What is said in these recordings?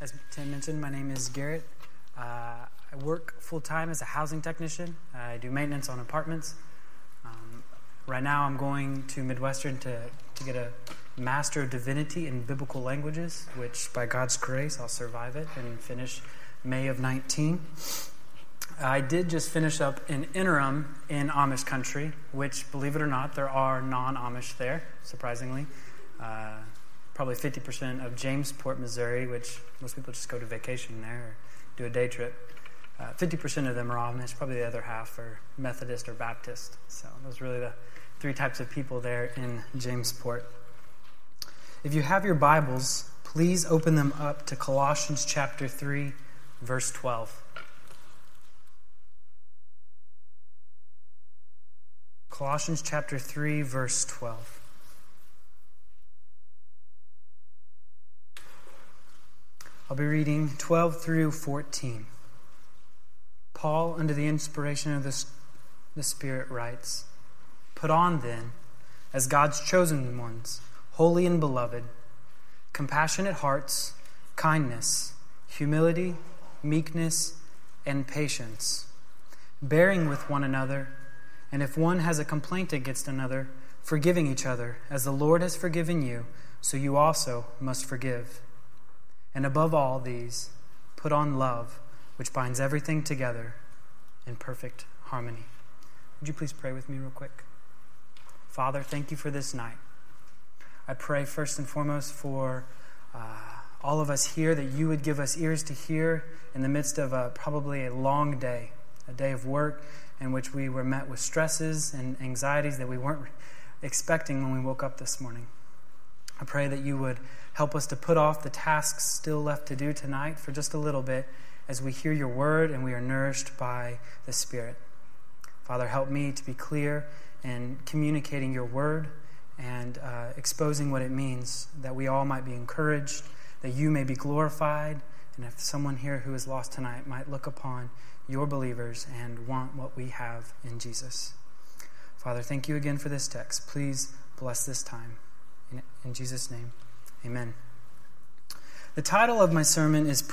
As Tim mentioned, my name is Garrett. I work full-time as a housing technician. I do maintenance on apartments. Right now I'm going to Midwestern to get a Master of Divinity in Biblical Languages, which by God's grace I'll survive it and finish May of 19. I did just finish up an interim in Amish country, which, believe it or not, there are non-Amish there, surprisingly. Probably 50% of Jamesport, Missouri, which most people just go to vacation there or do a day trip. 50% of them are Amish, probably the other half are Methodist or Baptist. So those are really the three types of people there in Jamesport. If you have your Bibles, please open them up to Colossians chapter 3, verse 12. Colossians chapter 3, verse 12. I'll be reading 12 through 14. Paul, under the inspiration of the Spirit, writes, "Put on then, as God's chosen ones, holy and beloved, compassionate hearts, kindness, humility, meekness, and patience, bearing with one another, and if one has a complaint against another, forgiving each other, as the Lord has forgiven you, so you also must forgive. And above all these, put on love, which binds everything together in perfect harmony." Would you please pray with me real quick? Father, thank you for this night. I pray first and foremost for all of us here that you would give us ears to hear in the midst of probably a long day, a day of work in which we were met with stresses and anxieties that we weren't expecting when we woke up this morning. I pray that you would help us to put off the tasks still left to do tonight for just a little bit as we hear your word and we are nourished by the Spirit. Father, help me to be clear in communicating your word and exposing what it means, that we all might be encouraged, that you may be glorified, and if someone here who is lost tonight might look upon your believers and want what we have in Jesus. Father, thank you again for this text. Please bless this time. In Jesus' name, amen. The title of my sermon is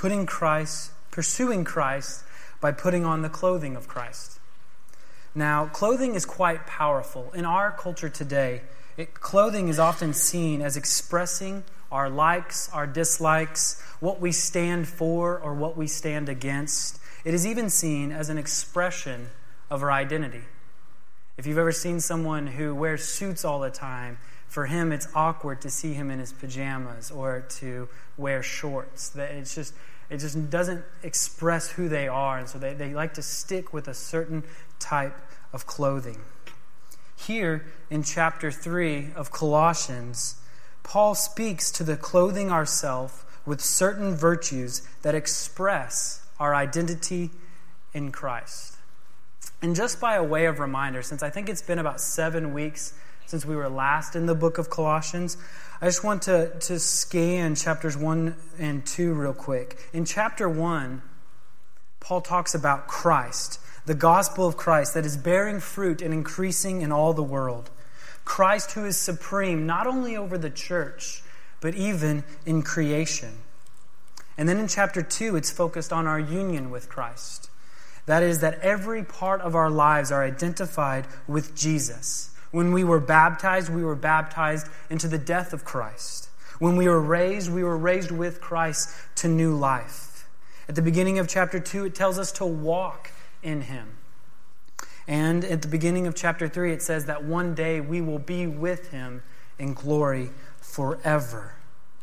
Pursuing Christ by Putting on the Clothing of Christ. Now, clothing is quite powerful. In our culture today, clothing is often seen as expressing our likes, our dislikes, what we stand for or what we stand against. It is even seen as an expression of our identity. If you've ever seen someone who wears suits all the time, for him it's awkward to see him in his pajamas or to wear shorts. It just doesn't express who they are, and so they like to stick with a certain type of clothing. Here in chapter 3 of Colossians, Paul speaks to the clothing ourselves with certain virtues that express our identity in Christ. And just by a way of reminder, since I think it's been about 7 weeks since we were last in the book of Colossians, I just want to scan chapters 1 and 2 real quick. In chapter 1, Paul talks about Christ, the gospel of Christ that is bearing fruit and increasing in all the world. Christ who is supreme not only over the church, but even in creation. And then in chapter 2, it's focused on our union with Christ. That is, that every part of our lives are identified with Jesus. When we were baptized into the death of Christ. When we were raised with Christ to new life. At the beginning of chapter 2, it tells us to walk in Him. And at the beginning of chapter 3, it says that one day we will be with Him in glory forever.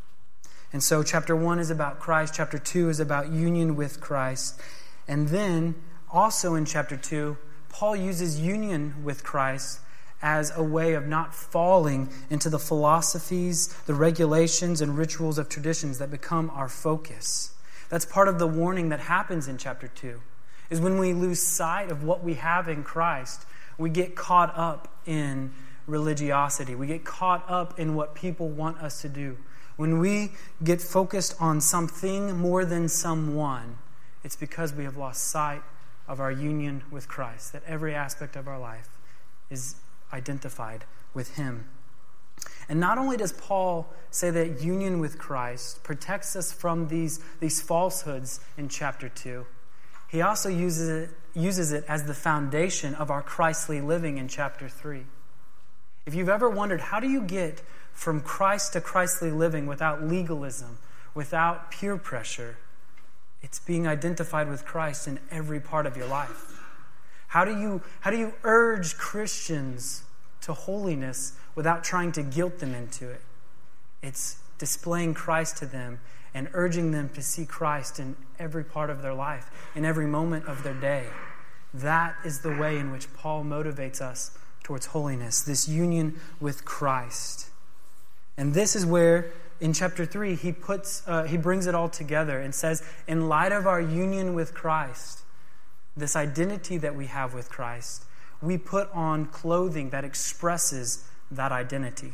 And so chapter 1 is about Christ. Chapter 2 is about union with Christ. And then, also in chapter 2, Paul uses union with Christ as a way of not falling into the philosophies, the regulations, and rituals of traditions that become our focus. That's part of the warning that happens in chapter 2, is when we lose sight of what we have in Christ, we get caught up in religiosity. We get caught up in what people want us to do. When we get focused on something more than someone, it's because we have lost sight of our union with Christ, that every aspect of our life is identified with Him. And not only does Paul say that union with Christ protects us from these falsehoods in chapter 2, he also uses it as the foundation of our Christly living in chapter 3. If you've ever wondered, how do you get from Christ to Christly living without legalism, without peer pressure? It's being identified with Christ in every part of your life. How do you urge Christians to holiness without trying to guilt them into it? It's displaying Christ to them and urging them to see Christ in every part of their life, in every moment of their day. That is the way in which Paul motivates us towards holiness, this union with Christ. And this is where, in chapter 3, he brings it all together and says, in light of our union with Christ, this identity that we have with Christ, we put on clothing that expresses that identity.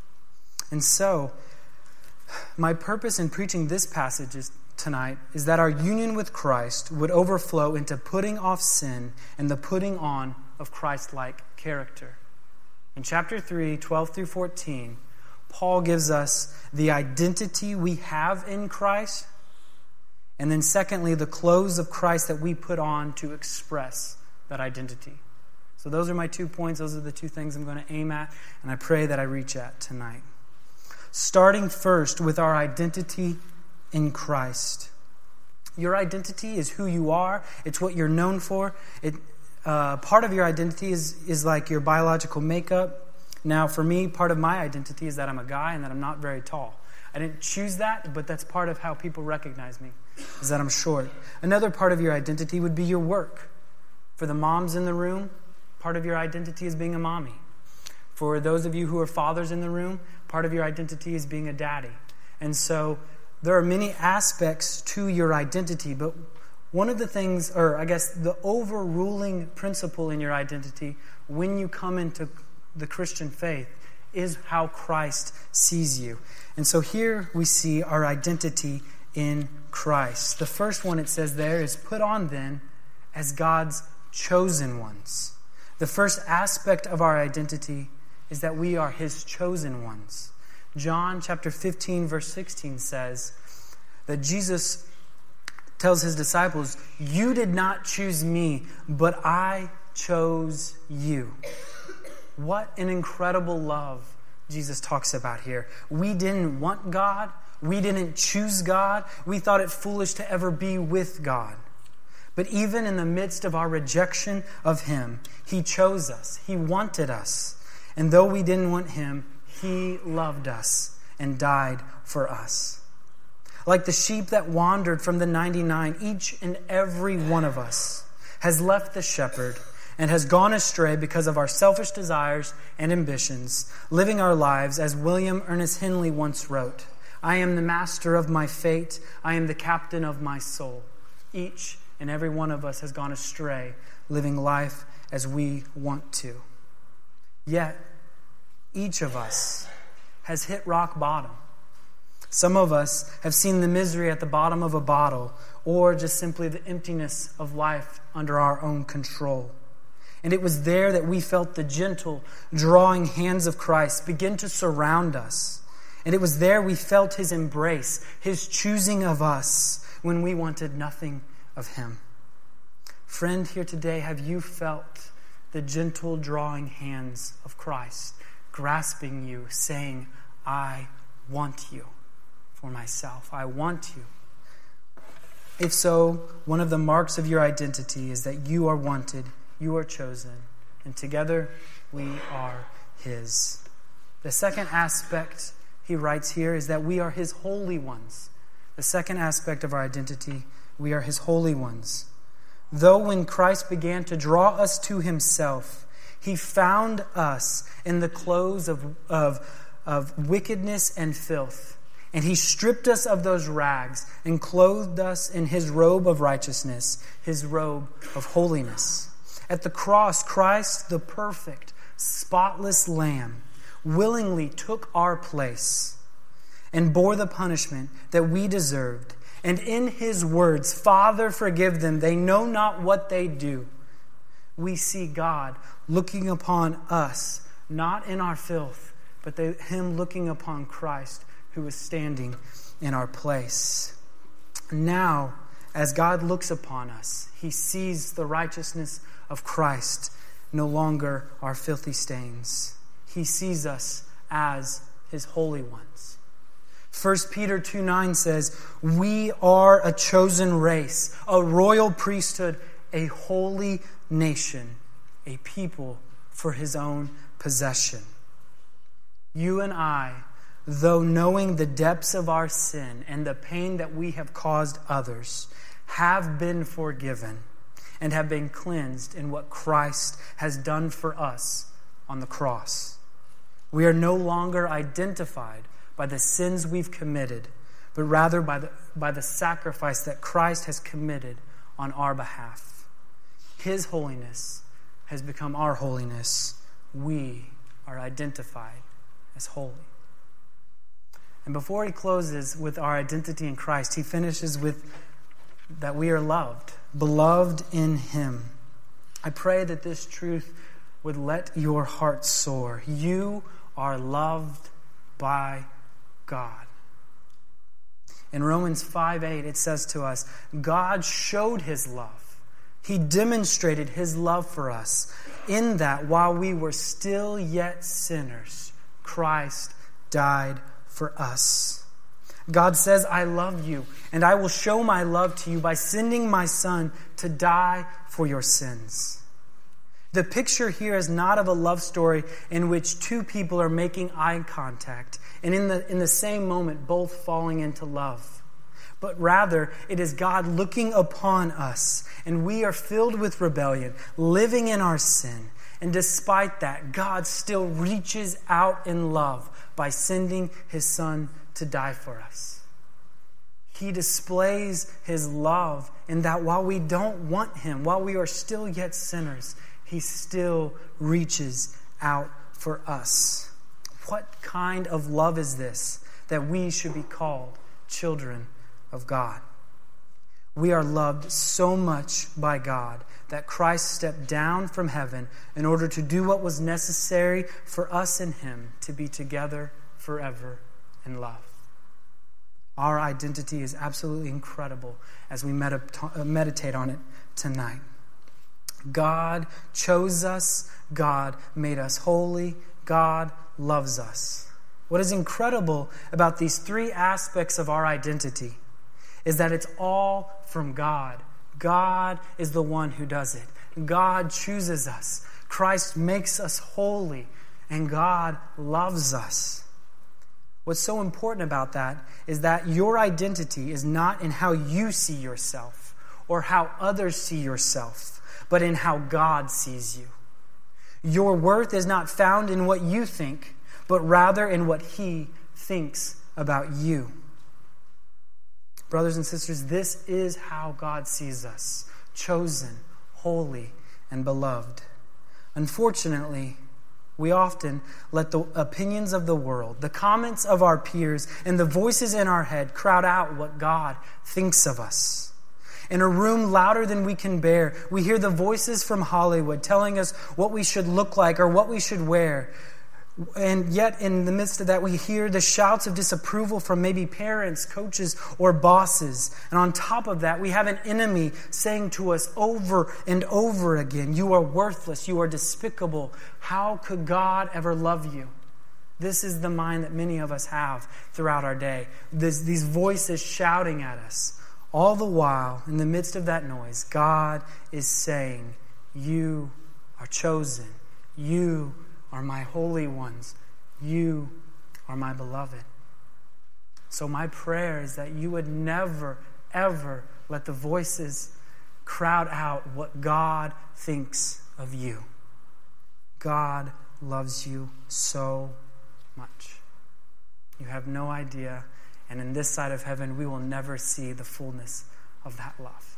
And so, my purpose in preaching this passage tonight is that our union with Christ would overflow into putting off sin and the putting on of Christ-like character. In chapter 3, 12 through 14, Paul gives us the identity we have in Christ, and then secondly, the clothes of Christ that we put on to express that identity. So those are my 2 points. Those are the 2 things I'm going to aim at, and I pray that I reach at tonight. Starting first with our identity in Christ. Your identity is who you are. It's what you're known for. Part of your identity is like your biological makeup. Now, for me, part of my identity is that I'm a guy and that I'm not very tall. I didn't choose that, but that's part of how people recognize me, is that I'm short. Another part of your identity would be your work. For the moms in the room, part of your identity is being a mommy. For those of you who are fathers in the room, part of your identity is being a daddy. And so there are many aspects to your identity, but one of the things, or I guess the overruling principle in your identity when you come into the Christian faith is how Christ sees you. And so here we see our identity in Christ. The first one it says there is put on then as God's chosen ones. The first aspect of our identity is that we are His chosen ones. John chapter 15 verse 16 says that Jesus tells His disciples, "You did not choose me, but I chose you." What an incredible love Jesus talks about here. We didn't want God. We didn't choose God. We thought it foolish to ever be with God. But even in the midst of our rejection of Him, He chose us. He wanted us. And though we didn't want Him, He loved us and died for us. Like the sheep that wandered from the 99, each and every one of us has left the shepherd and has gone astray because of our selfish desires and ambitions, living our lives as William Ernest Henley once wrote, "I am the master of my fate. I am the captain of my soul." Each and every one of us has gone astray, living life as we want to. Yet, each of us has hit rock bottom. Some of us have seen the misery at the bottom of a bottle, or just simply the emptiness of life under our own control. And it was there that we felt the gentle, drawing hands of Christ begin to surround us. And it was there we felt His embrace, His choosing of us when we wanted nothing of Him. Friend, here today, have you felt the gentle, drawing hands of Christ grasping you, saying, "I want you for myself. I want you"? If so, one of the marks of your identity is that you are wanted, you are chosen, and together we are His. The second aspect he writes here is that we are His holy ones. The second aspect of our identity, we are His holy ones. Though when Christ began to draw us to Himself, He found us in the clothes of wickedness and filth. And He stripped us of those rags and clothed us in His robe of righteousness, His robe of holiness. At the cross, Christ, the perfect, spotless Lamb, willingly took our place and bore the punishment that we deserved. And in His words, "Father, forgive them, they know not what they do," we see God looking upon us, not in our filth, but him looking upon Christ who was standing in our place. Now, as God looks upon us, he sees the righteousness of Christ, no longer our filthy stains. He sees us as his holy ones. 1 Peter 2:9 says, "We are a chosen race, a royal priesthood, a holy nation, a people for his own possession." You and I, though knowing the depths of our sin and the pain that we have caused others, have been forgiven and have been cleansed in what Christ has done for us on the cross. We are no longer identified by the sins we've committed, but rather by the sacrifice that Christ has committed on our behalf. His holiness has become our holiness. We are identified as holy. And before he closes with our identity in Christ, he finishes with that we are loved, beloved in him. I pray that this truth would let your heart soar. You are loved by God. In Romans 5:8, it says to us, God showed his love. He demonstrated his love for us in that while we were still yet sinners, Christ died for us. God says, I love you, and I will show my love to you by sending my Son to die for your sins. The picture here is not of a love story in which two people are making eye contact and in the same moment both falling into love. But rather, it is God looking upon us, and we are filled with rebellion, living in our sin. And despite that, God still reaches out in love by sending his Son to die for us. He displays his love in that while we don't want him, while we are still yet sinners, he still reaches out for us. What kind of love is this that we should be called children of God? We are loved so much by God that Christ stepped down from heaven in order to do what was necessary for us and him to be together forever in love. Our identity is absolutely incredible as we meditate on it tonight. God chose us. God made us holy. God loves us. What is incredible about these three aspects of our identity is that it's all from God. God is the one who does it. God chooses us. Christ makes us holy, and God loves us. What's so important about that is that your identity is not in how you see yourself or how others see yourself, but in how God sees you. Your worth is not found in what you think, but rather in what he thinks about you. Brothers and sisters, this is how God sees us, chosen, holy, and beloved. Unfortunately, we often let the opinions of the world, the comments of our peers, and the voices in our head crowd out what God thinks of us. In a room louder than we can bear, we hear the voices from Hollywood telling us what we should look like or what we should wear. And yet in the midst of that, we hear the shouts of disapproval from maybe parents, coaches, or bosses. And on top of that, we have an enemy saying to us over and over again, you are worthless, you are despicable. How could God ever love you? This is the mind that many of us have throughout our day. These voices shouting at us. All the while, in the midst of that noise, God is saying, you are chosen. You are my holy ones. You are my beloved. So my prayer is that you would never, ever let the voices crowd out what God thinks of you. God loves you so much. You have no idea. And in this side of heaven, we will never see the fullness of that love.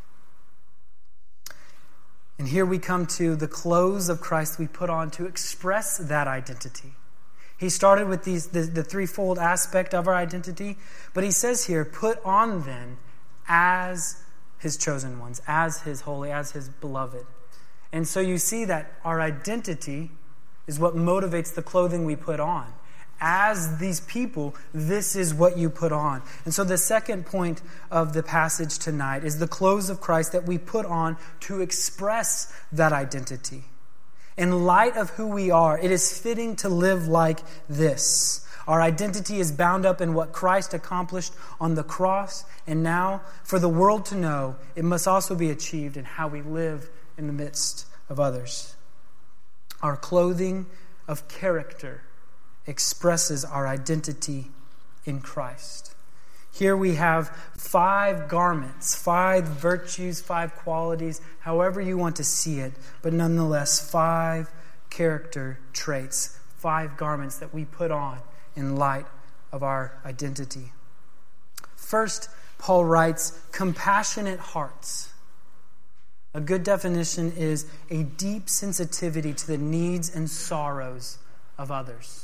And here we come to the clothes of Christ we put on to express that identity. He started with the threefold aspect of our identity, but he says here, put on then as his chosen ones, as his holy, as his beloved. And so you see that our identity is what motivates the clothing we put on. as these people, this is what you put on. And so the second point of the passage tonight is the clothes of Christ that we put on to express that identity. In light of who we are, it is fitting to live like this. Our identity is bound up in what Christ accomplished on the cross, and now, for the world to know, it must also be achieved in how we live in the midst of others. Our clothing of character expresses our identity in Christ. Here we have 5 garments, 5 virtues, 5 qualities, however you want to see it, but nonetheless 5 character traits, 5 garments that we put on in light of our identity. First, Paul writes, compassionate hearts. A good definition is a deep sensitivity to the needs and sorrows of others.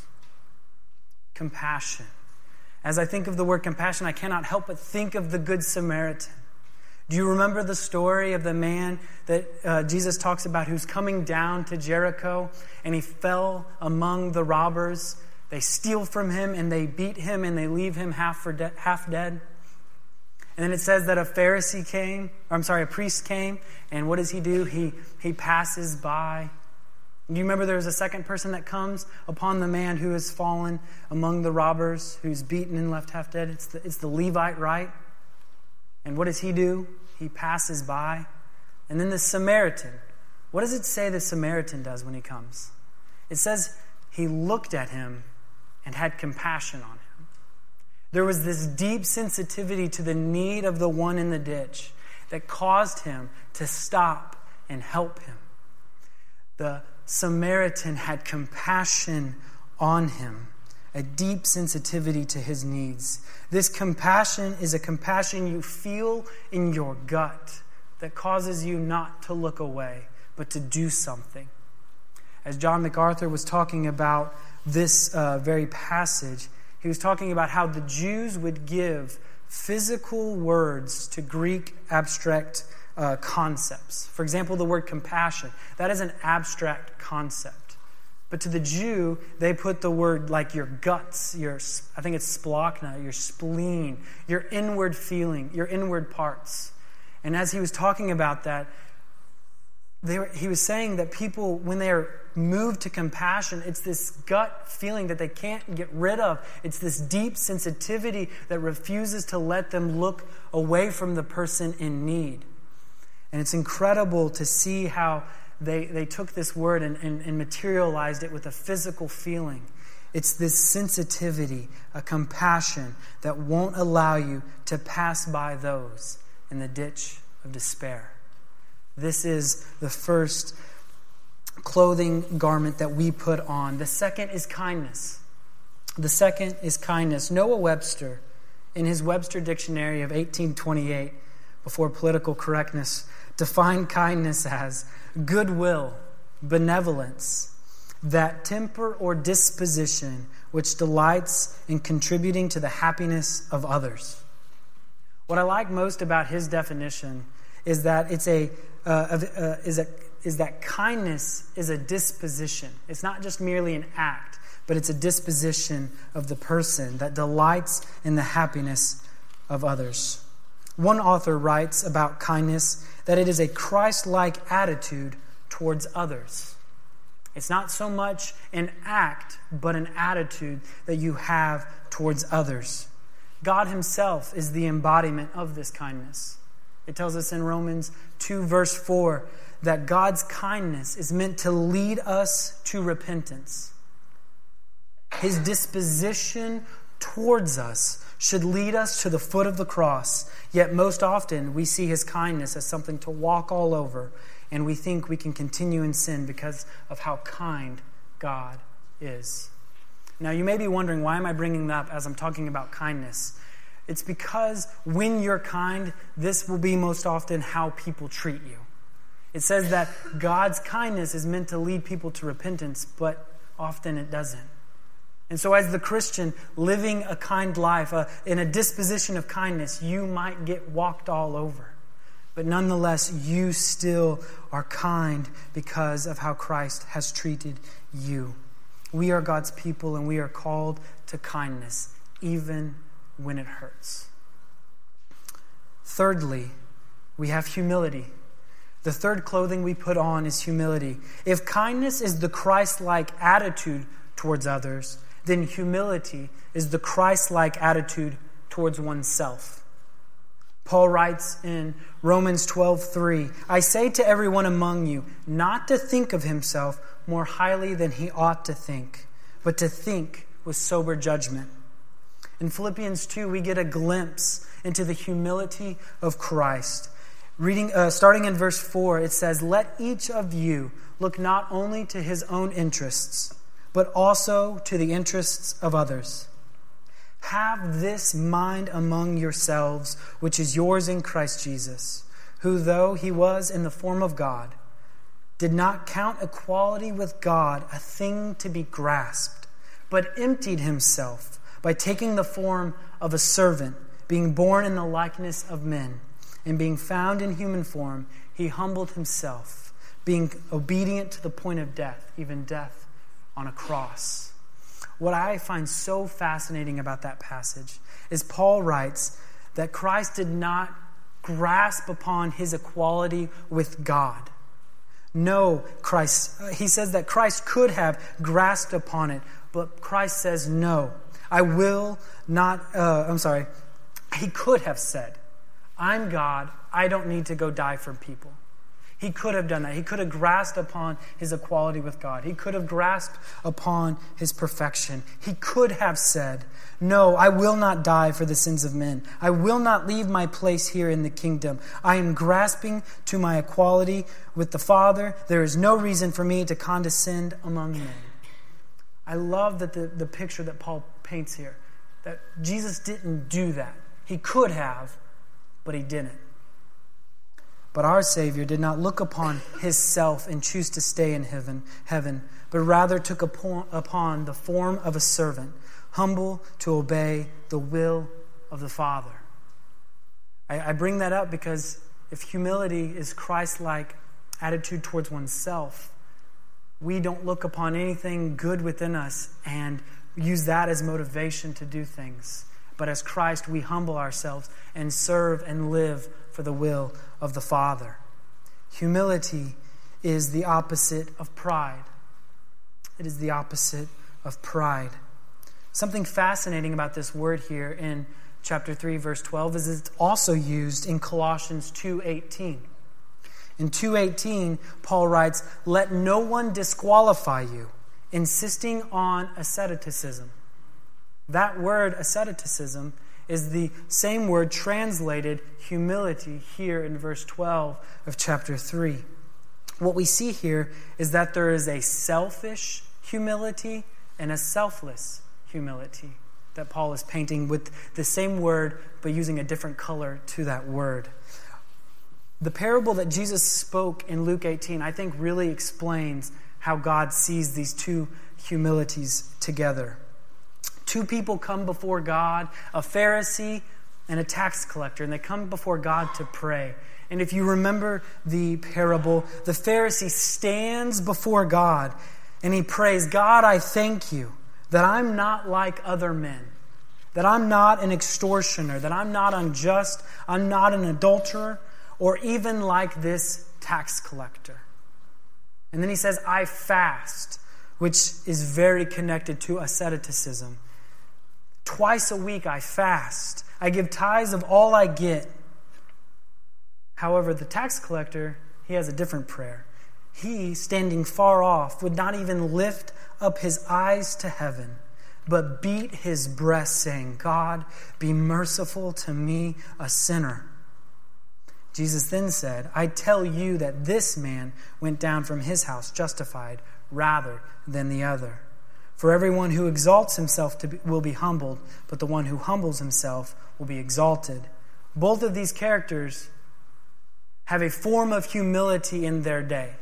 Compassion. As I think of the word compassion, I cannot help but think of the Good Samaritan. Do you remember the story of the man that Jesus talks about who's coming down to Jericho and he fell among the robbers? They steal from him and they beat him and they leave him half dead. And then it says that a priest came, and what does he do? He passes by. Do you remember there's a second person that comes upon the man who has fallen among the robbers, who's beaten and left half dead? It's the Levite, right? And what does he do? He passes by. And then the Samaritan. What does it say the Samaritan does when he comes? It says he looked at him and had compassion on him. There was this deep sensitivity to the need of the one in the ditch that caused him to stop and help him. The Samaritan had compassion on him, a deep sensitivity to his needs. This compassion is a compassion you feel in your gut that causes you not to look away, but to do something. As John MacArthur was talking about this very passage, he was talking about how the Jews would give physical words to Greek abstract concepts. For example, the word compassion. That is an abstract concept. But to the Jew, they put the word like your guts, I think it's splachna, your spleen, your inward feeling, your inward parts. And as he was talking about that, he was saying that people, when they are moved to compassion, it's this gut feeling that they can't get rid of. It's this deep sensitivity that refuses to let them look away from the person in need. And it's incredible to see how they took this word and materialized it with a physical feeling. It's this sensitivity, a compassion that won't allow you to pass by those in the ditch of despair. This is the first clothing garment that we put on. The second is kindness. Noah Webster, in his Webster Dictionary of 1828, before political correctness, defined kindness as goodwill, benevolence, that temper or disposition which delights in contributing to the happiness of others. What I like most about his definition is that that kindness is a disposition. It's not just merely an act, but it's a disposition of the person that delights in the happiness of others. One author writes about kindness that it is a Christ-like attitude towards others. It's not so much an act, but an attitude that you have towards others. God himself is the embodiment of this kindness. It tells us in Romans 2 verse 4 that God's kindness is meant to lead us to repentance. His disposition towards us should lead us to the foot of the cross. Yet most often we see his kindness as something to walk all over, and we think we can continue in sin because of how kind God is. Now you may be wondering, why am I bringing that up as I'm talking about kindness? It's because when you're kind, this will be most often how people treat you. It says that God's kindness is meant to lead people to repentance, but often it doesn't. And so as the Christian living a kind life, in a disposition of kindness, you might get walked all over. But nonetheless, you still are kind because of how Christ has treated you. We are God's people, and we are called to kindness, even when it hurts. Thirdly, we have humility. The third clothing we put on is humility. If kindness is the Christ-like attitude towards others, then humility is the Christ-like attitude towards oneself. Paul writes in Romans 12:3, I say to everyone among you not to think of himself more highly than he ought to think, but to think with sober judgment. In Philippians 2, we get a glimpse into the humility of Christ. Starting in verse 4, it says, let each of you look not only to his own interests, but also to the interests of others. Have this mind among yourselves, which is yours in Christ Jesus, who, though he was in the form of God, did not count equality with God a thing to be grasped, but emptied himself by taking the form of a servant, being born in the likeness of men, and being found in human form, he humbled himself, being obedient to the point of death, even death on a cross. What I find so fascinating about that passage is Paul writes that Christ did not grasp upon his equality with God. No, he says that Christ could have grasped upon it, but Christ says, no, I will not, he could have said, I'm God, I don't need to go die for people. He could have done that. He could have grasped upon his equality with God. He could have grasped upon his perfection. He could have said, no, I will not die for the sins of men. I will not leave my place here in the kingdom. I am grasping to my equality with the Father. There is no reason for me to condescend among men. I love that the picture that Paul paints here, that Jesus didn't do that. He could have, but he didn't. But our Savior did not look upon his self and choose to stay in heaven, but rather took upon the form of a servant, humble to obey the will of the Father. I bring that up because if humility is Christ-like attitude towards oneself, we don't look upon anything good within us and use that as motivation to do things. But as Christ, we humble ourselves and serve and live for the will of the Father. Humility is the opposite of pride. It is the opposite of pride. Something fascinating about this word here in chapter 3, verse 12 is it's also used in Colossians 2:18. In 2:18, Paul writes, let no one disqualify you, insisting on asceticism. That word, asceticism, is the same word translated humility here in verse 12 of chapter 3. What we see here is that there is a selfish humility and a selfless humility that Paul is painting with the same word but using a different color to that word. The parable that Jesus spoke in Luke 18, I think, really explains how God sees these two humilities together. Two people come before God, a Pharisee and a tax collector, and they come before God to pray. And if you remember the parable, the Pharisee stands before God and he prays, God, I thank you that I'm not like other men, that I'm not an extortioner, that I'm not unjust, I'm not an adulterer, or even like this tax collector. And then he says, I fast, which is very connected to asceticism. Twice a week I fast. I give tithes of all I get. However, the tax collector, he has a different prayer. He, standing far off, would not even lift up his eyes to heaven, but beat his breast, saying, God, be merciful to me, a sinner. Jesus then said, I tell you that this man went down from his house justified rather than the other. For everyone who exalts himself will be humbled, but the one who humbles himself will be exalted. Both of these characters have a form of humility in their day.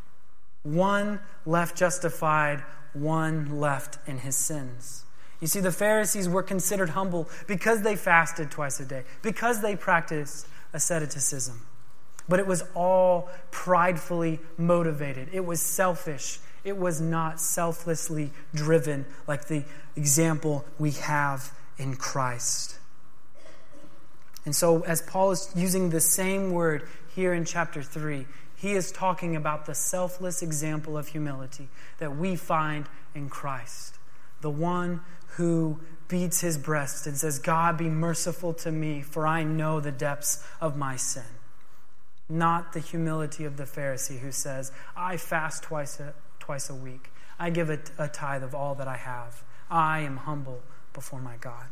One left justified, one left in his sins. You see, the Pharisees were considered humble because they fasted twice a day, because they practiced asceticism. But it was all pridefully motivated. It was selfish. It was not selflessly driven like the example we have in Christ. And so as Paul is using the same word here in chapter 3, he is talking about the selfless example of humility that we find in Christ. The one who beats his breast and says, God, be merciful to me, for I know the depths of my sin. Not the humility of the Pharisee who says, I fast twice a week. I give a tithe of all that I have. I am humble before my God.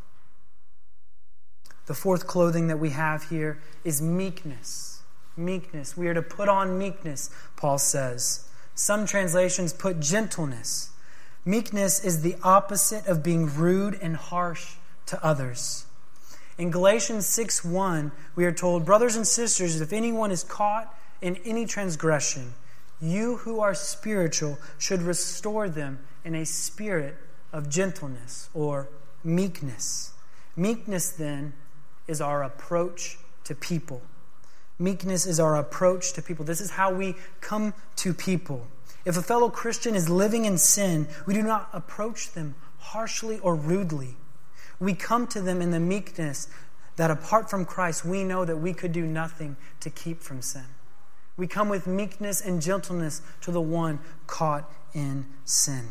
The fourth clothing that we have here is meekness. Meekness. We are to put on meekness, Paul says. Some translations put gentleness. Meekness is the opposite of being rude and harsh to others. In Galatians 6:1, we are told, brothers and sisters, if anyone is caught in any transgression, you who are spiritual should restore them in a spirit of gentleness or meekness. Meekness, then, is our approach to people. Meekness is our approach to people. This is how we come to people. If a fellow Christian is living in sin, we do not approach them harshly or rudely. We come to them in the meekness that apart from Christ, we know that we could do nothing to keep from sin. We come with meekness and gentleness to the one caught in sin.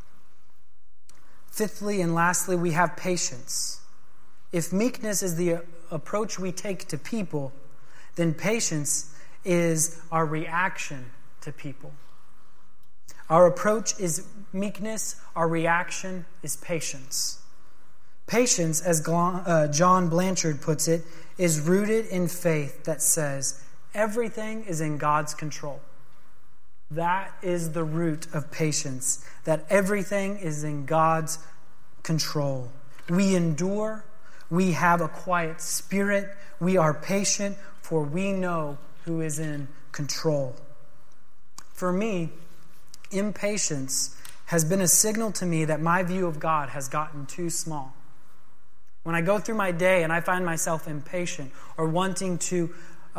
Fifthly and lastly, we have patience. If meekness is the approach we take to people, then patience is our reaction to people. Our approach is meekness. Our reaction is patience. Patience, as John Blanchard puts it, is rooted in faith that says everything is in God's control. That is the root of patience, that everything is in God's control. We endure. We have a quiet spirit. We are patient, for we know who is in control. For me, impatience has been a signal to me that my view of God has gotten too small. When I go through my day and I find myself impatient or wanting to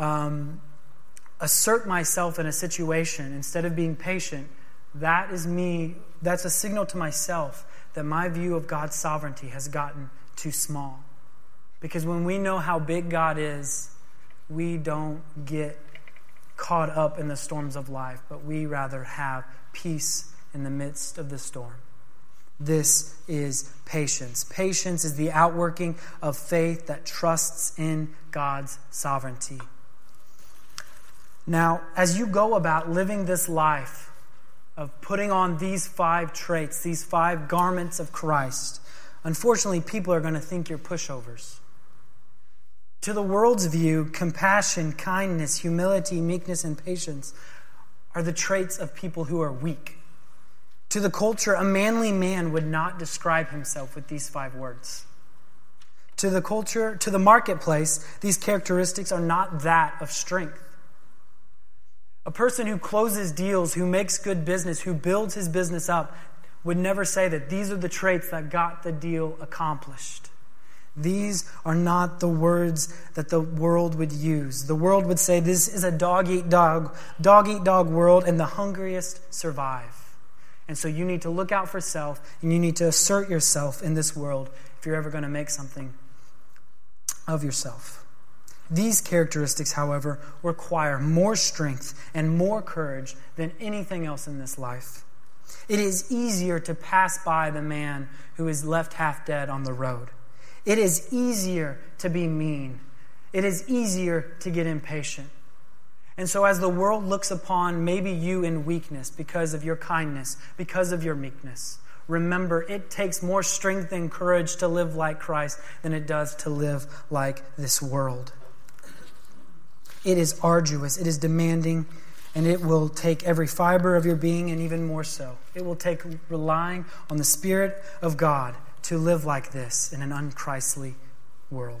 assert myself in a situation instead of being patient, that is me. That's a signal to myself that my view of God's sovereignty has gotten too small. Because when we know how big God is, we don't get caught up in the storms of life, but we rather have peace in the midst of the storm. This is patience. Patience is the outworking of faith that trusts in God's sovereignty. Now, as you go about living this life of putting on these 5 traits, these 5 garments of Christ, unfortunately, people are going to think you're pushovers. To the world's view, compassion, kindness, humility, meekness, and patience are the traits of people who are weak. To the culture, a manly man would not describe himself with these 5 words. To the culture, to the marketplace, these characteristics are not that of strength. A person who closes deals, who makes good business, who builds his business up, would never say that these are the traits that got the deal accomplished. These are not the words that the world would use. The world would say this is a dog-eat-dog world, and the hungriest survive. And so you need to look out for self, and you need to assert yourself in this world if you're ever going to make something of yourself. These characteristics, however, require more strength and more courage than anything else in this life. It is easier to pass by the man who is left half dead on the road. It is easier to be mean. It is easier to get impatient. And so as the world looks upon maybe you in weakness because of your kindness, because of your meekness, remember it takes more strength and courage to live like Christ than it does to live like this world. It is arduous, it is demanding, and it will take every fiber of your being, and even more so. It will take relying on the Spirit of God to live like this in an unchristly world.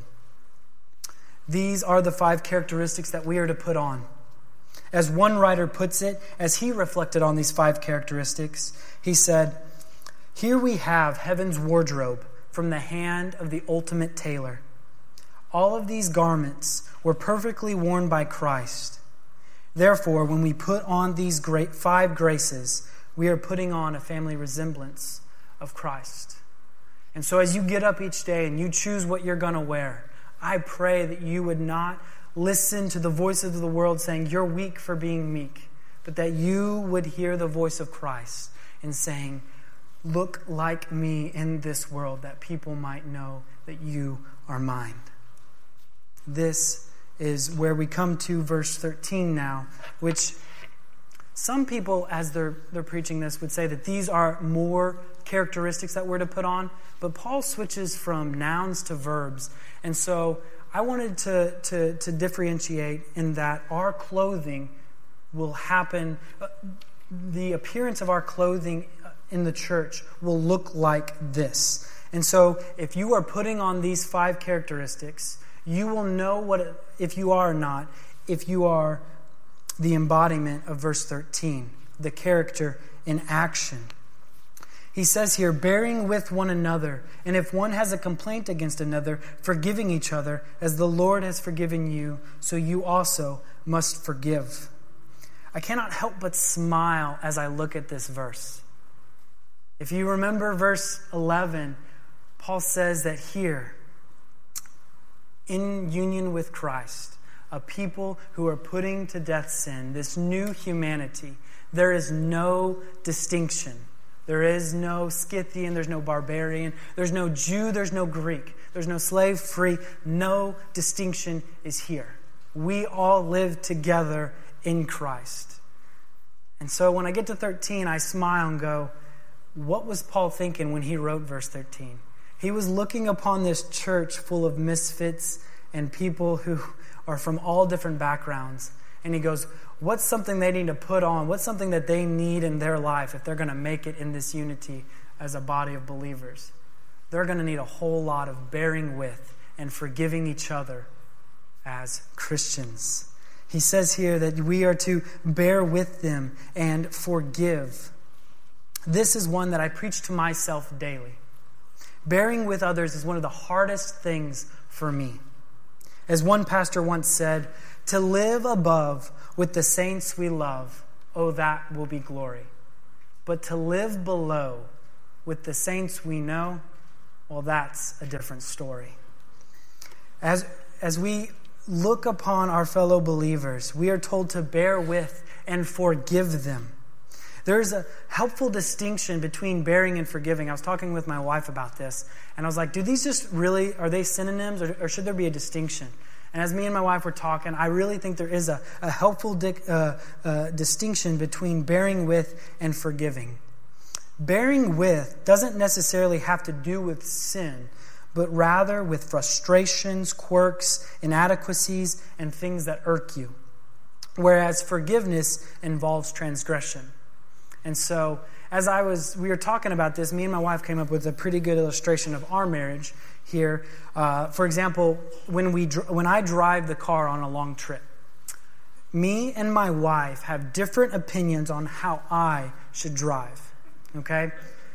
These are the 5 characteristics that we are to put on. As one writer puts it, as he reflected on these 5 characteristics, he said, "Here we have heaven's wardrobe from the hand of the ultimate tailor. All of these garments were perfectly worn by Christ. Therefore, when we put on these 5 graces, we are putting on a family resemblance of Christ. And so as you get up each day and you choose what you're going to wear, I pray that you would not listen to the voices of the world saying you're weak for being meek, but that you would hear the voice of Christ in saying, look like me in this world, that people might know that you are mine. This is where we come to verse 13 now, which some people, as they're preaching this, would say that these are more characteristics that we're to put on, but Paul switches from nouns to verbs. And so I wanted to differentiate in that our clothing will happen, the appearance of our clothing in the church will look like this. And so if you are putting on these 5 characteristics, you will know if you are or not, if you are the embodiment of verse 13, the character in action. He says here, bearing with one another, and if one has a complaint against another, forgiving each other, as the Lord has forgiven you, so you also must forgive. I cannot help but smile as I look at this verse. If you remember verse 11, Paul says that here, in union with Christ, a people who are putting to death sin, this new humanity, there is no distinction. There is no Scythian, there's no barbarian, there's no Jew, there's no Greek, there's no slave, free. No distinction is here. We all live together in Christ. And so when I get to 13, I smile and go, what was Paul thinking when he wrote verse 13? He was looking upon this church full of misfits and people who are from all different backgrounds. And he goes, what's something they need to put on? What's something that they need in their life if they're going to make it in this unity as a body of believers? They're going to need a whole lot of bearing with and forgiving each other as Christians. He says here that we are to bear with them and forgive. This is one that I preach to myself daily. Bearing with others is one of the hardest things for me. As one pastor once said, to live above with the saints we love, oh, that will be glory. But to live below with the saints we know, well, that's a different story. As we look upon our fellow believers, we are told to bear with and forgive them. There's a helpful distinction between bearing and forgiving. I was talking with my wife about this, and I was like, do these just really, are they synonyms, or should there be a distinction? And as me and my wife were talking, I really think there is a helpful distinction between bearing with and forgiving. Bearing with doesn't necessarily have to do with sin, but rather with frustrations, quirks, inadequacies, and things that irk you. Whereas forgiveness involves transgression. And so, as we were talking about this, me and my wife came up with a pretty good illustration of our marriage here. For example, when I drive the car on a long trip, me and my wife have different opinions on how I should drive. Okay?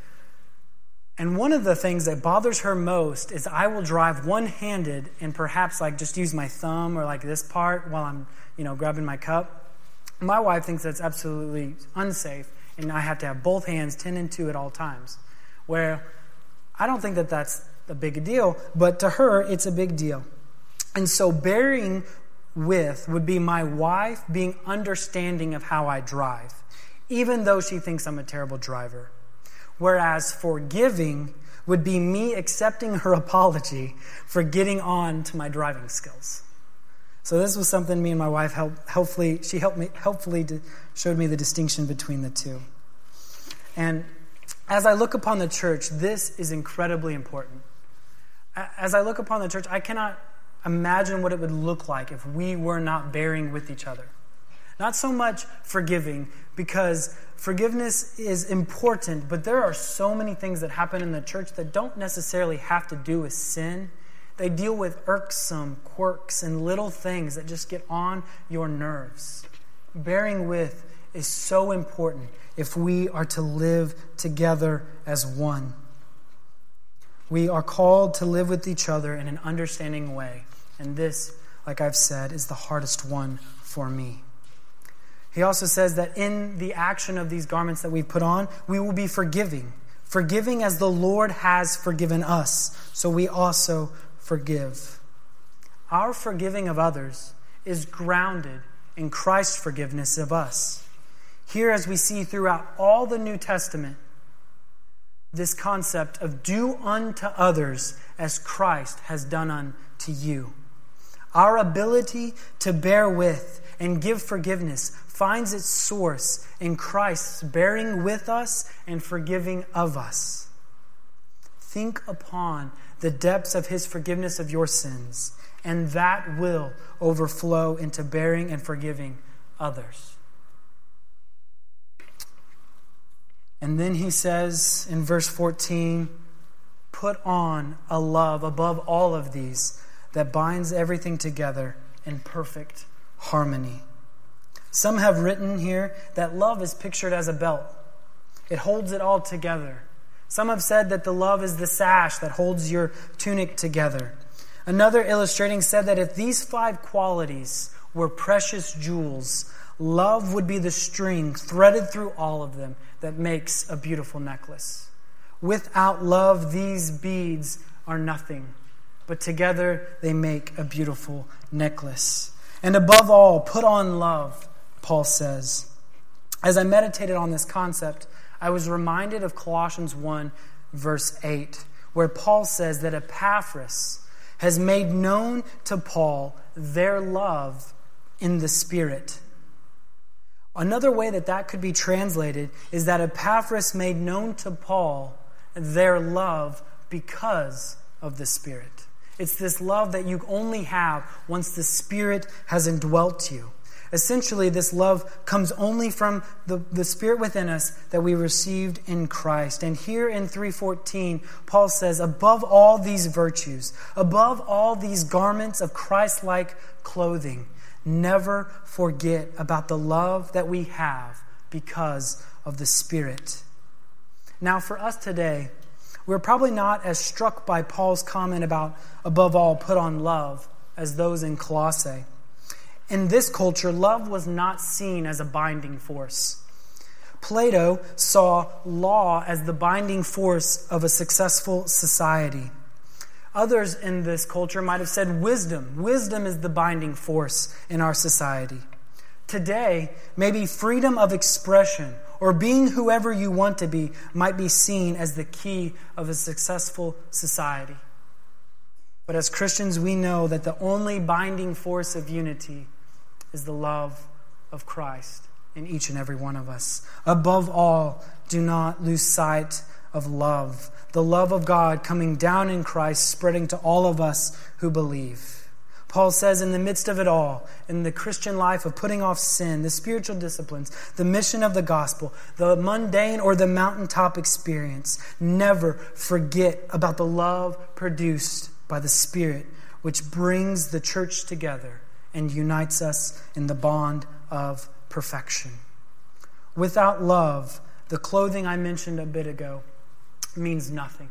And one of the things that bothers her most is I will drive one-handed and perhaps just use my thumb or this part while I'm, grabbing my cup. My wife thinks that's absolutely unsafe, and I have to have both hands 10 and 2 at all times. Where I don't think that that's a big deal, but to her, it's a big deal. And so bearing with would be my wife being understanding of how I drive, even though she thinks I'm a terrible driver. Whereas forgiving would be me accepting her apology for getting on to my driving skills. So this was something me and my wife helpfully showed me the distinction between the two. And as I look upon the church, this is incredibly important. As I look upon the church, I cannot imagine what it would look like if we were not bearing with each other. Not so much forgiving, because forgiveness is important, but there are so many things that happen in the church that don't necessarily have to do with sin. They deal with irksome quirks and little things that just get on your nerves. Bearing with is so important if we are to live together as one. We are called to live with each other in an understanding way. And this, like I've said, is the hardest one for me. He also says that in the action of these garments that we put on, we will be forgiving. Forgiving as the Lord has forgiven us, so we also forgive. Our forgiving of others is grounded in Christ's forgiveness of us. Here, as we see throughout all the New Testament, this concept of do unto others as Christ has done unto you. Our ability to bear with and give forgiveness finds its source in Christ's bearing with us and forgiving of us. Think upon the depths of His forgiveness of your sins, and that will overflow into bearing and forgiving others. And then he says in verse 14, put on a love above all of these that binds everything together in perfect harmony. Some have written here that love is pictured as a belt. It holds it all together. Some have said that the love is the sash that holds your tunic together. Another illustrating said that if these 5 qualities were precious jewels, love would be the string threaded through all of them that makes a beautiful necklace. Without love, these beads are nothing, but together they make a beautiful necklace. And above all, put on love, Paul says. As I meditated on this concept, I was reminded of Colossians 1, verse 8, where Paul says that Epaphras has made known to Paul their love in the Spirit. Another way that could be translated is that Epaphras made known to Paul their love because of the Spirit. It's this love that you only have once the Spirit has indwelt you. Essentially, this love comes only from the Spirit within us that we received in Christ. And here in 3:14, Paul says, above all these virtues, above all these garments of Christ-like clothing, never forget about the love that we have because of the Spirit. Now, for us today, we're probably not as struck by Paul's comment about, above all, put on love, as those in Colossae. In this culture, love was not seen as a binding force. Plato saw law as the binding force of a successful society. Others in this culture might have said wisdom. Wisdom is the binding force in our society. Today, maybe freedom of expression or being whoever you want to be might be seen as the key of a successful society. But as Christians, we know that the only binding force of unity is the love of Christ in each and every one of us. Above all, do not lose sight of love. The love of God coming down in Christ, spreading to all of us who believe. Paul says in the midst of it all, in the Christian life of putting off sin, the spiritual disciplines, the mission of the gospel, the mundane or the mountaintop experience, never forget about the love produced by the Spirit, which brings the church together and unites us in the bond of perfection. Without love, the clothing I mentioned a bit ago means nothing.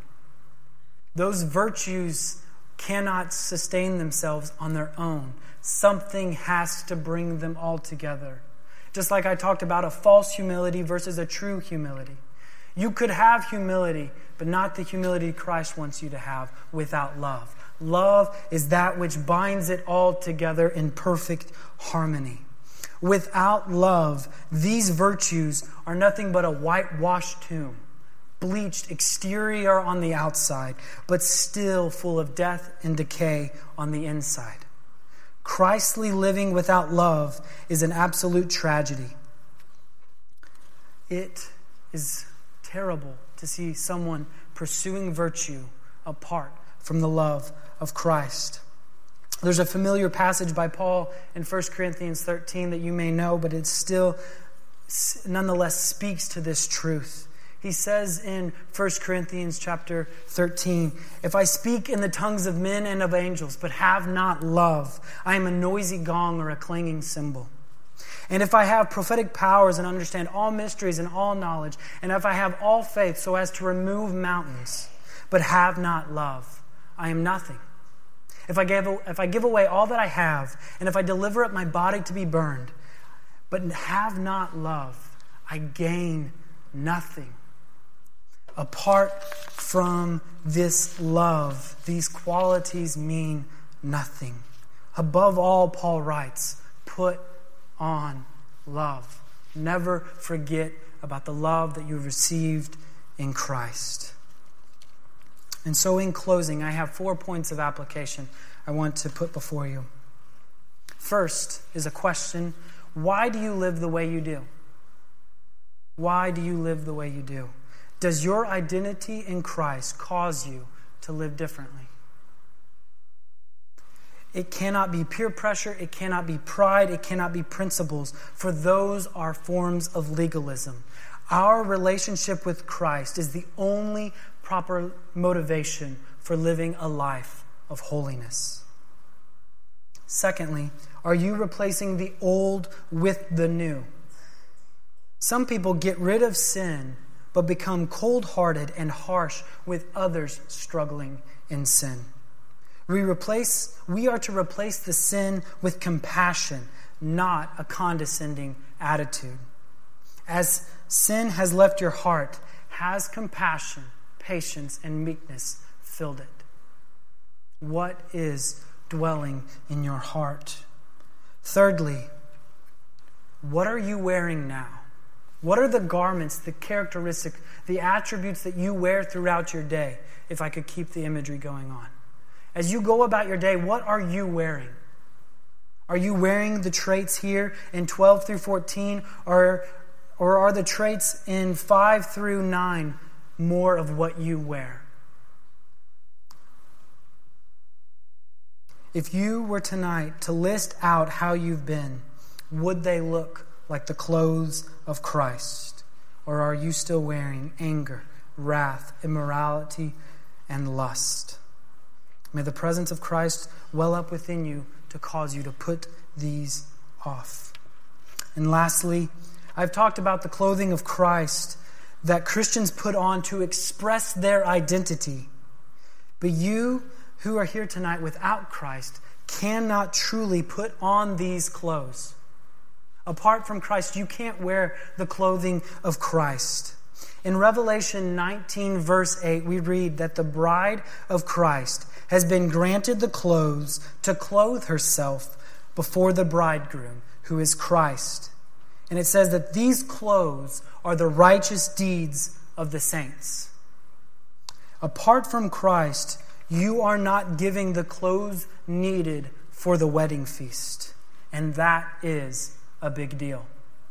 Those virtues cannot sustain themselves on their own. Something has to bring them all together. Just like I talked about a false humility versus a true humility. You could have humility, but not the humility Christ wants you to have without love. Love is that which binds it all together in perfect harmony. Without love, these virtues are nothing but a whitewashed tomb, bleached exterior on the outside, but still full of death and decay on the inside. Christly living without love is an absolute tragedy. It is terrible to see someone pursuing virtue apart from the love of Christ. There's a familiar passage by Paul in 1 Corinthians 13 that you may know, but it still nonetheless speaks to this truth. He says in 1 Corinthians chapter 13, if I speak in the tongues of men and of angels, but have not love, I am a noisy gong or a clanging cymbal. And if I have prophetic powers and understand all mysteries and all knowledge, and if I have all faith so as to remove mountains, but have not love, I am nothing. If I give away all that I have, and if I deliver up my body to be burned, but have not love, I gain nothing. Apart from this love, these qualities mean nothing. Above all, Paul writes, put on love. Never forget about the love that you've received in Christ. And so in closing, I have 4 points of application I want to put before you. First is a question: why do you live the way you do? Why do you live the way you do? Does your identity in Christ cause you to live differently? It cannot be peer pressure, it cannot be pride, it cannot be principles, for those are forms of legalism. Our relationship with Christ is the only proper motivation for living a life of holiness. Secondly, are you replacing the old with the new? Some people get rid of sin, but become cold-hearted and harsh with others struggling in sin. We are to replace the sin with compassion, not a condescending attitude. As sin has left your heart, has compassion, patience, and meekness filled it? What is dwelling in your heart? Thirdly, what are you wearing now? What are the garments, the characteristics, the attributes that you wear throughout your day, if I could keep the imagery going on? As you go about your day, what are you wearing? Are you wearing the traits here in 12 through 14, or are the traits in 5 through 9 more of what you wear? If you were tonight to list out how you've been, would they look like the clothes of Christ? Or are you still wearing anger, wrath, immorality, and lust? May the presence of Christ well up within you to cause you to put these off. And lastly, I've talked about the clothing of Christ that Christians put on to express their identity. But you who are here tonight without Christ cannot truly put on these clothes. Apart from Christ, you can't wear the clothing of Christ. In Revelation 19, verse 8, we read that the bride of Christ has been granted the clothes to clothe herself before the bridegroom, who is Christ. And it says that these clothes are the righteous deeds of the saints. Apart from Christ, you are not giving the clothes needed for the wedding feast. And that is a big deal.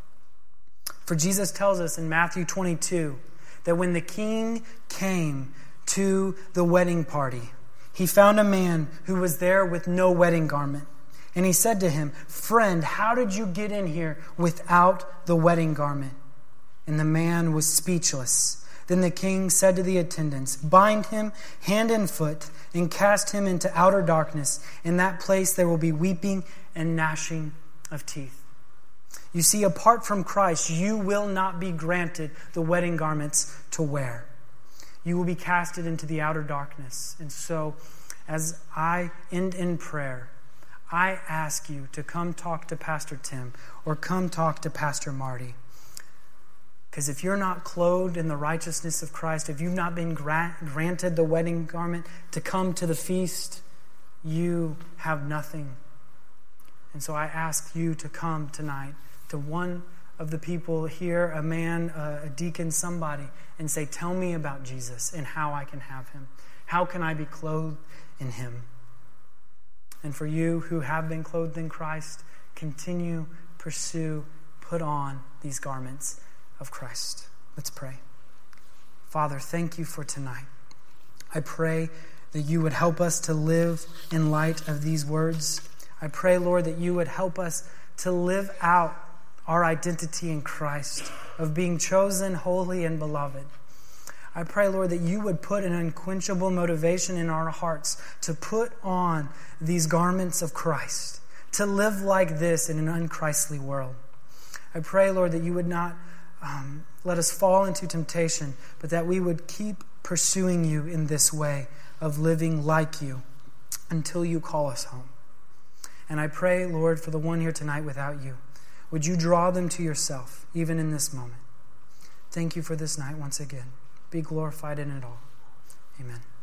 For Jesus tells us in Matthew 22 that when the king came to the wedding party, he found a man who was there with no wedding garment. And he said to him, "Friend, how did you get in here without the wedding garment?" And the man was speechless. Then the king said to the attendants, "Bind him hand and foot and cast him into outer darkness. In that place there will be weeping and gnashing of teeth." You see, apart from Christ, you will not be granted the wedding garments to wear. You will be casted into the outer darkness. And so, as I end in prayer, I ask you to come talk to Pastor Tim or come talk to Pastor Marty. Because if you're not clothed in the righteousness of Christ, if you've not been granted the wedding garment to come to the feast, you have nothing. And so I ask you to come tonight to one of the people here, a man, a deacon, somebody, and say, "Tell me about Jesus and how I can have him. How can I be clothed in him?" And for you who have been clothed in Christ, continue, pursue, put on these garments of Christ. Let's pray. Father, thank you for tonight. I pray that you would help us to live in light of these words. I pray, Lord, that you would help us to live out our identity in Christ, of being chosen, holy, and beloved. I pray, Lord, that you would put an unquenchable motivation in our hearts to put on these garments of Christ, to live like this in an unchristly world. I pray, Lord, that you would not let us fall into temptation, but that we would keep pursuing you in this way of living like you until you call us home. And I pray, Lord, for the one here tonight without you. Would you draw them to yourself, even in this moment? Thank you for this night once again. Be glorified in it all. Amen.